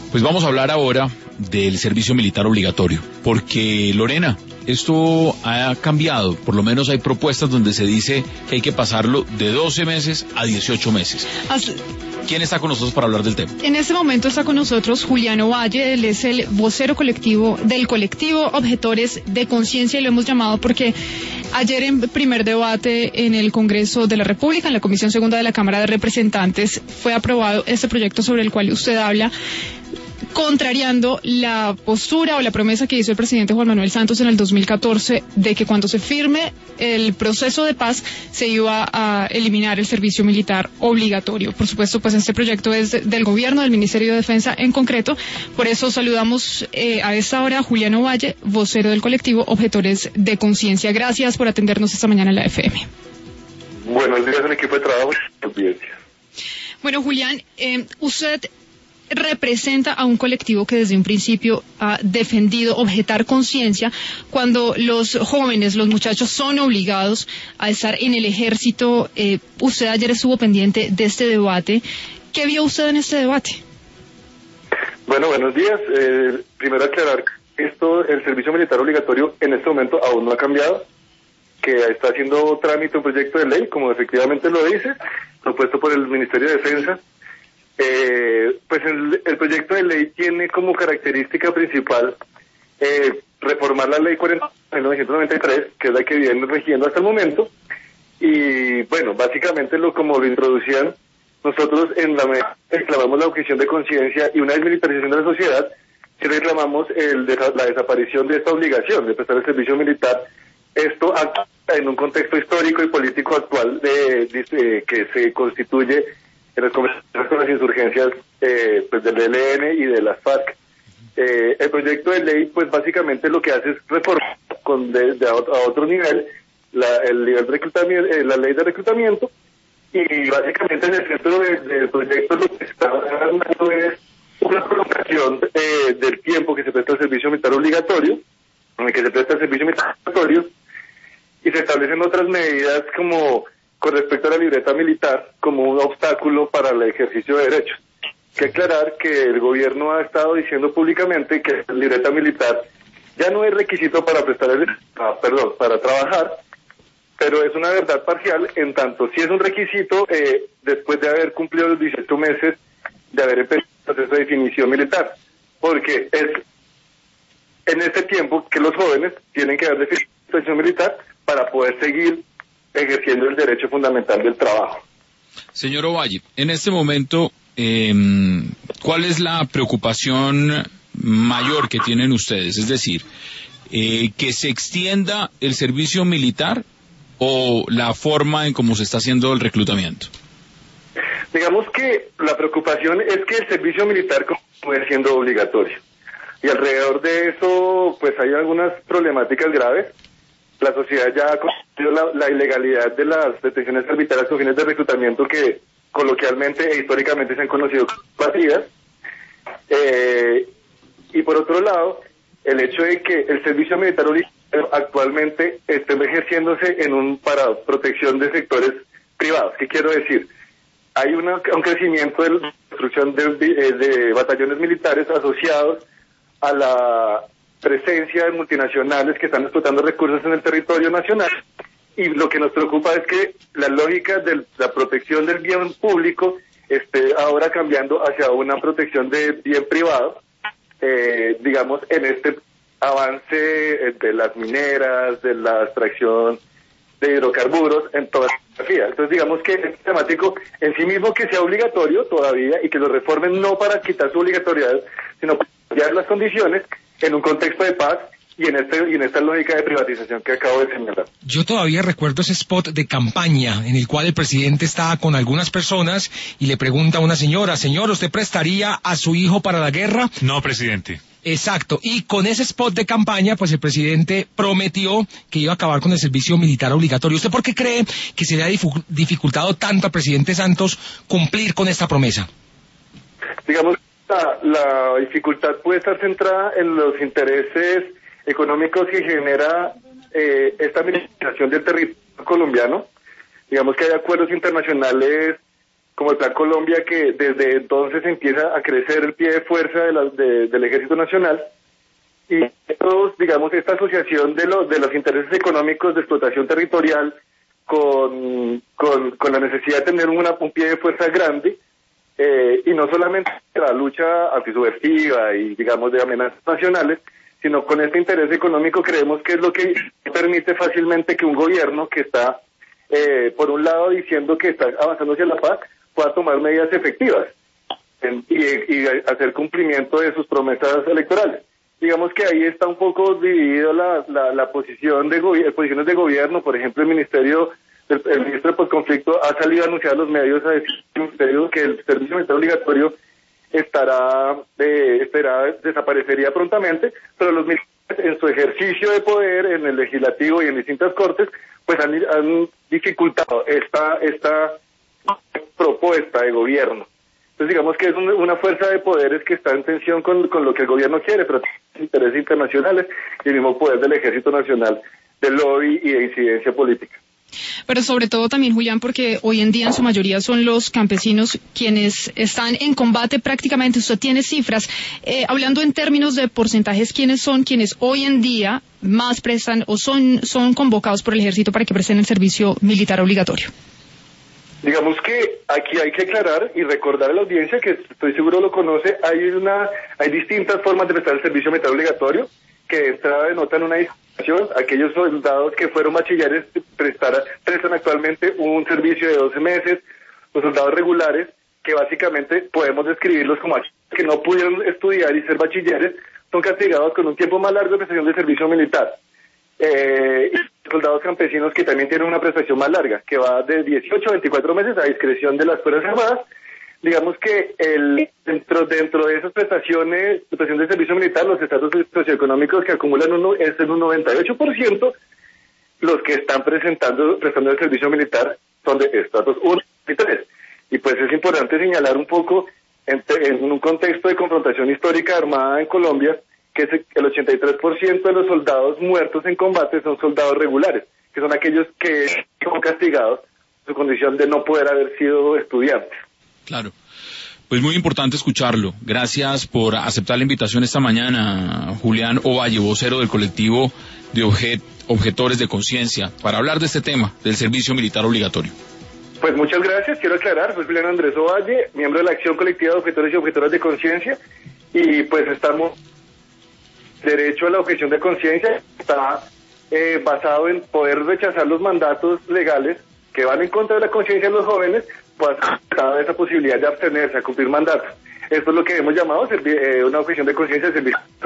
Pues vamos a hablar ahora del servicio militar obligatorio, porque Lorena, esto ha cambiado, por lo menos hay propuestas donde se dice que hay que pasarlo de 12 meses a 18 meses. ¿Quién está con nosotros para hablar del tema? En este momento está con nosotros Julián Ovalle, él es el vocero colectivo del colectivo Objetores de Conciencia, y lo hemos llamado porque ayer en primer debate en el Congreso de la República, en la Comisión Segunda de la Cámara de Representantes, fue aprobado este proyecto sobre el cual usted habla, contrariando la postura o la promesa que hizo el presidente Juan Manuel Santos en el 2014 de que cuando se firme el proceso de paz se iba a eliminar el servicio militar obligatorio. Por supuesto, pues este proyecto es del gobierno, del Ministerio de Defensa en concreto. Por eso saludamos a esta hora a Julián Ovalle, vocero del colectivo Objetores de Conciencia. Gracias por atendernos esta mañana en la FM. Buenos días al equipo de trabajo. Bueno, Julián, usted representa a un colectivo que desde un principio ha defendido objetar conciencia cuando los jóvenes, los muchachos son obligados a estar en el ejército. Usted ayer estuvo pendiente de este debate. ¿Qué vio usted en este debate? Bueno, buenos días. Primero aclarar que el servicio militar obligatorio en este momento aún no ha cambiado, que está haciendo trámite un proyecto de ley, como efectivamente lo dice, propuesto por el Ministerio de Defensa. Pues el proyecto de ley tiene como característica principal reformar la ley 40 de 1993, que es la que viene rigiendo hasta el momento, y bueno, básicamente como lo introducían, nosotros en la medida que reclamamos la objeción de conciencia y una desmilitarización de la sociedad, si reclamamos la desaparición de esta obligación de prestar el servicio militar. Esto en un contexto histórico y político actual que se constituye en las conversaciones con las insurgencias pues del ELN y de las FARC. El proyecto de ley pues básicamente lo que hace es reformar a otro nivel el nivel de reclutamiento, la ley de reclutamiento, y básicamente en el centro del proyecto lo que está dando es una prolongación del tiempo que se presta el servicio militar obligatorio, en el que se presta el servicio militar obligatorio, y se establecen otras medidas como con respecto a la libreta militar como un obstáculo para el ejercicio de derechos. Hay que aclarar que el gobierno ha estado diciendo públicamente que la libreta militar ya no es requisito para para trabajar, pero es una verdad parcial, en tanto si es un requisito después de haber cumplido los 18 meses de haber empezado el proceso de definición militar, porque es en este tiempo que los jóvenes tienen que haber definido la definición militar para poder seguir ejerciendo el derecho fundamental del trabajo. Señor Ovalle, en este momento, ¿cuál es la preocupación mayor que tienen ustedes? Es decir, ¿que se extienda el servicio militar o la forma en cómo se está haciendo el reclutamiento? Digamos que la preocupación es que el servicio militar continúe siendo obligatorio. Y alrededor de eso, pues hay algunas problemáticas graves. La sociedad ya ha conocido la ilegalidad de las detenciones arbitrarias con fines de reclutamiento que coloquialmente e históricamente se han conocido como partidas. Y por otro lado, el hecho de que el servicio militar obligatorio actualmente esté ejerciéndose para protección de sectores privados. ¿Qué quiero decir? Hay un crecimiento de la construcción de batallones militares asociados a la presencia de multinacionales que están explotando recursos en el territorio nacional, y lo que nos preocupa es que la lógica de la protección del bien público esté ahora cambiando hacia una protección de bien privado, digamos, en este avance de las mineras, de la extracción de hidrocarburos en toda la geografía. Entonces digamos que es temático en sí mismo que sea obligatorio todavía y que lo reformen no para quitar su obligatoriedad, sino para cambiar las condiciones en un contexto de paz y en esta lógica de privatización que acabo de señalar. Yo todavía recuerdo ese spot de campaña en el cual el presidente está con algunas personas y le pregunta a una señora: señor, ¿usted prestaría a su hijo para la guerra? No, presidente. Exacto, y con ese spot de campaña, pues el presidente prometió que iba a acabar con el servicio militar obligatorio. ¿Usted por qué cree que se le ha dificultado tanto al presidente Santos cumplir con esta promesa? Digamos, la dificultad puede estar centrada en los intereses económicos que genera esta militarización del territorio colombiano. Digamos que hay acuerdos internacionales como el Plan Colombia, que desde entonces empieza a crecer el pie de fuerza del Ejército Nacional, y todos, digamos, esta asociación de los intereses económicos de explotación territorial con la necesidad de tener un pie de fuerza grande, y no solamente la lucha antisubversiva y, digamos, de amenazas nacionales, sino con este interés económico creemos que es lo que permite fácilmente que un gobierno que está, por un lado, diciendo que está avanzando hacia la paz, pueda tomar medidas efectivas y hacer cumplimiento de sus promesas electorales. Digamos que ahí está un poco dividido la posición posiciones de gobierno. Por ejemplo, el ministro de Postconflicto ha salido a anunciar a los medios a decir que el servicio militar obligatorio desaparecería prontamente, pero los militares en su ejercicio de poder en el legislativo y en distintas cortes pues han dificultado esta propuesta de gobierno. Entonces digamos que es una fuerza de poderes que está en tensión con lo que el gobierno quiere, pero tiene intereses internacionales y el mismo poder del Ejército Nacional de lobby y de incidencia política. Pero sobre todo también, Julián, porque hoy en día en su mayoría son los campesinos quienes están en combate prácticamente. Usted tiene cifras, hablando en términos de porcentajes, ¿quiénes son quienes hoy en día más prestan o son convocados por el ejército para que presten el servicio militar obligatorio? Digamos que aquí hay que aclarar y recordar a la audiencia, que estoy seguro lo conoce, hay distintas formas de prestar el servicio militar obligatorio, que de entrada denotan una distinción. Aquellos soldados que fueron bachilleres prestan actualmente un servicio de 12 meses. Los soldados regulares, que básicamente podemos describirlos como aquellos que no pudieron estudiar y ser bachilleres, son castigados con un tiempo más largo de prestación de servicio militar. Y soldados campesinos, que también tienen una prestación más larga, que va de 18 a 24 meses a discreción de las Fuerzas Armadas. Digamos que dentro de esas prestaciones, prestación de servicio militar, los estatus socioeconómicos que acumulan es en un 98%, los que están prestando el servicio militar son de estatus 1 y 3. Y pues es importante señalar un poco, en un contexto de confrontación histórica armada en Colombia, que el 83% de los soldados muertos en combate son soldados regulares, que son aquellos que son castigados por su condición de no poder haber sido estudiantes. Claro. Pues muy importante escucharlo. Gracias por aceptar la invitación esta mañana, Julián Ovalle, vocero del colectivo de objetores de conciencia, para hablar de este tema, del servicio militar obligatorio. Pues muchas gracias. Quiero aclarar, soy Julián Andrés Ovalle, miembro de la Acción Colectiva de Objetores y Objetoras de Conciencia, y pues estamos... Derecho a la objeción de conciencia está basado en poder rechazar los mandatos legales que van en contra de la conciencia de los jóvenes, pues esa posibilidad de abstenerse a cumplir mandatos. Esto es lo que hemos llamado una objeción de conciencia de servicio